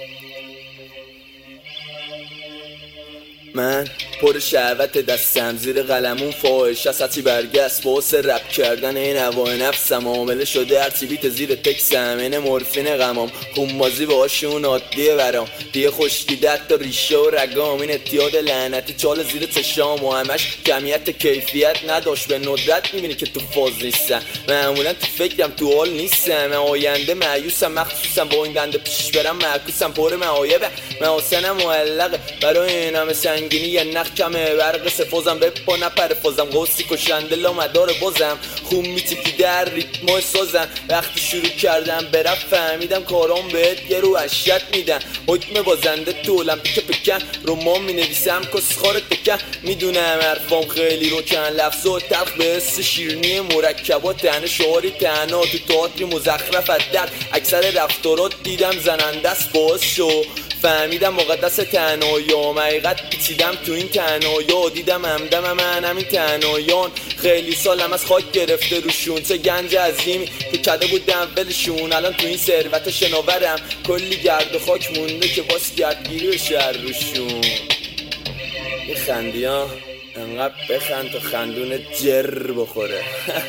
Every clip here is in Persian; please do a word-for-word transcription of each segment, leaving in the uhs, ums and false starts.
من پر شهوت دستم زیر قلمون فاحش از حتی برگست باعث رپ کردن این هوای نفسم عامله شده هرچی بیت زیر تکسم این مورفین غمام خونبازی باهاشون عادیه برام دیگه خشکیدت تا ریشه و رگام این اتیاد لعنتی چال زیر چشام و همش کمیت کیفیت نداشت به ندرت میبینی که تو فاز نیستم معمولا تو فکرم تو حال نیستم من آینده معیوسم مخصوصا با این دنده پیش برم معکوسم پر معایبه محاسنم معلقه برای این همه سنگینی یه نخ کمه برق سفازم به پا نپر فازم غوصی کشنده لامدار بازم خون میتیکی در ریتمای سازم وقتی شروع کردم برف فهمیدم کارام بهت یه رو وحشت میدن حکم بازنده تو المپیک پکن رومان مینویسم کسخار تکن میدونم حرفام خیلی روکن لفظ و تلخ به حس شیرنی مرکبات تنه شعاری تنها تو تئاتر مزخرف درد اکثر رفتارات دیدم زننده است باعث شو فهمیدم مقدس تنهاییام حقیقت پیچیدم تو این تنهایی دیدم همدم من همین تنهاییان خیلی سالم از خاک گرفته روشون چه گنج عظیمی که کده بود دنبلشون الان تو این ثروت شناورم کلی گرد و خاک مونده که باز گردگیری و شهر روشون این خندی ها انقدر بخند تا خندون جر بخوره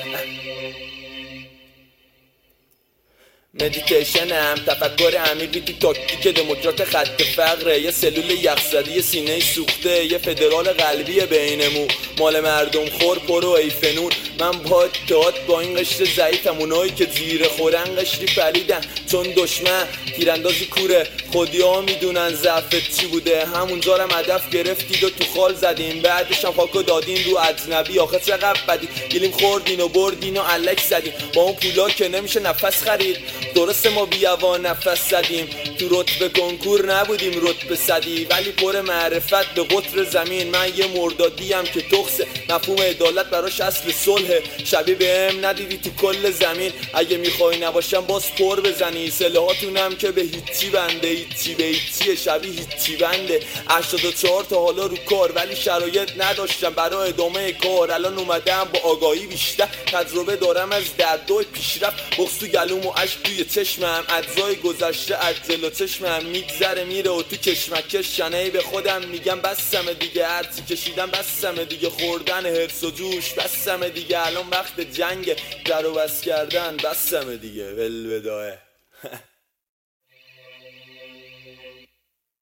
مدیتیشنم تفکر عمیقی تو تاکتیک دموکرات خط فقره یه سلول یخزده یه سینه سوخته یه فدرال قلبی بینمون مال مردم خور پرو ایفنون من با تئاتر با این قشر ضعیفم اونایی که زیر خورن قشری فریدن چون دشمن تیراندازی کوره خودی ها میدونن ضعفت چی بوده همونجا رم هدف گرفتید و تو خال زدین بعدش هم خاکو دادین رو اجنبی آخه چقدر بدی گلیم خوردین و بردین و علک زدین با اون پولا که نمیشه نفس خرید درسته ما بیاوا نفس زدیم تو رتبه کنکور نبودیم رتبه صدی ولی پر معرفت به قطر زمین من یه مردادیم که تخصه مفهوم عدالت براش اصل صلحه شبیه بهم ندیدی تو کل زمین اگه میخوای نباشم باز پر بزنی سلاحاتونم که به هیچی بنده هیچی به هیچیه شبیه هیچی بنده هشتاد و چهار تا حالا رو کار ولی شرایط نداشتم برای ادامه کار الان اومدم با آگاهی بیشتر تجربه دارم از دردای پیشرفت بغض تو گلوم و اشک توی چشمم اجزای گذشته از جلو چشمم میگذره میره و تو کشمکش شنهی به خودم میگم بسمه دیگه هرچی کشیدم بسمه دیگه خوردن هرس و جوش بسمه دیگه الان وقت جنگ در و بس کردن بسمه دیگه ولوداعه